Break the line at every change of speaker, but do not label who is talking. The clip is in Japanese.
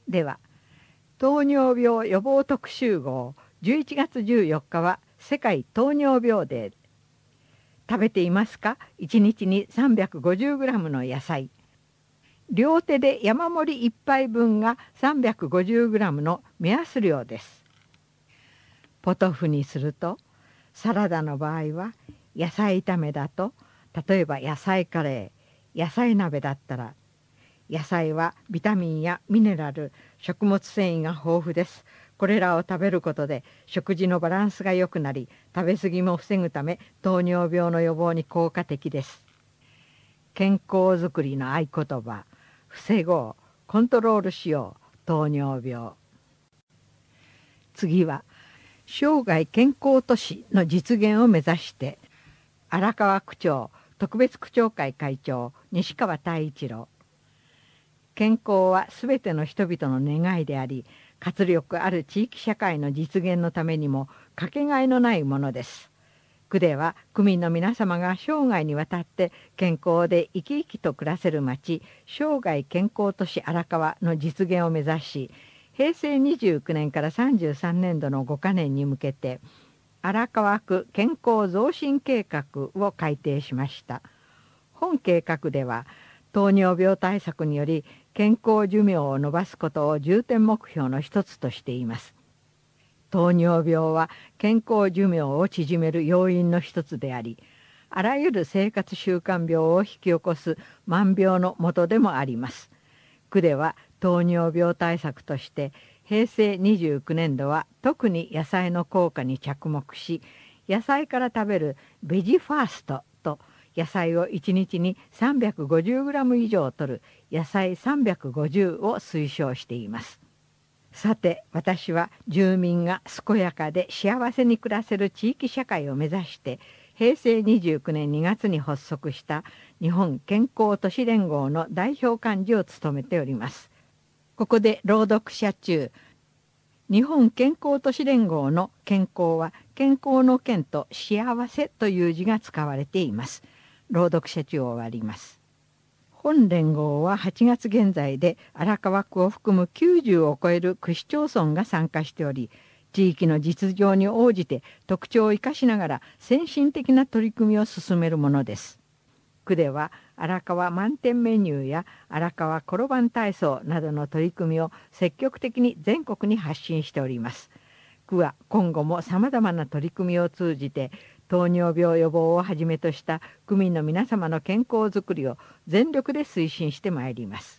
では、糖尿病予防特集号11月14日は世界糖尿病デー。食べていますか？1日に 350g の野菜。両手で山盛り1杯分が 350g の目安量です。ポトフにすると、サラダの場合は野菜炒めだと、例えば野菜カレー、野菜鍋だったら、野菜はビタミンやミネラル、食物繊維が豊富です。これらを食べることで食事のバランスが良くなり、食べ過ぎも防ぐため糖尿病の予防に効果的です。健康づくりの合言葉、防ごう、コントロールしよう、糖尿病。次は、生涯健康都市の実現を目指して、荒川区長特別区長会会長西川太一郎。健康はすべての人々の願いであり、活力ある地域社会の実現のためにもかけがえのないものです。区では区民の皆様が生涯にわたって健康で生き生きと暮らせる町、生涯健康都市荒川の実現を目指し、平成29年から33年度の5か年に向けて、荒川区健康増進計画を改定しました。本計画では、糖尿病対策により健康寿命を延ばすことを重点目標の一つとしています。糖尿病は健康寿命を縮める要因の一つであり、あらゆる生活習慣病を引き起こす万病の元でもあります。区では糖尿病対策として平成29年度は特に野菜の効果に着目し、野菜から食べるベジファーストと野菜を1日に 350g 以上摂る野菜350を推奨しています。さて、私は住民が健やかで幸せに暮らせる地域社会を目指して平成29年2月に発足した日本健康都市連合の代表幹事を務めております。ここで朗読者中、日本健康都市連合の健康は健康の健と幸せという字が使われています。朗読者中を終わります。本連合は8月現在で荒川区を含む90を超える区市町村が参加しており、地域の実情に応じて特徴を生かしながら先進的な取り組みを進めるものです。区では荒川満点メニューや荒川転番体操などの取り組みを積極的に全国に発信しております。区は今後もさまざまな取り組みを通じて糖尿病予防をはじめとした区民の皆様の健康づくりを全力で推進してまいります。